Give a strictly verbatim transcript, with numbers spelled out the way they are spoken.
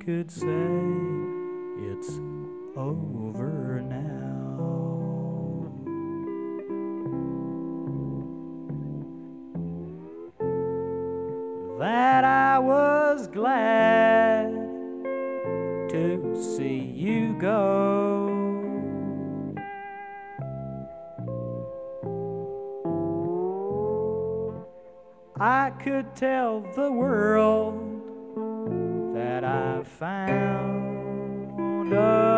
could say it's over now. That I was glad to see you go. I could tell the world that I found a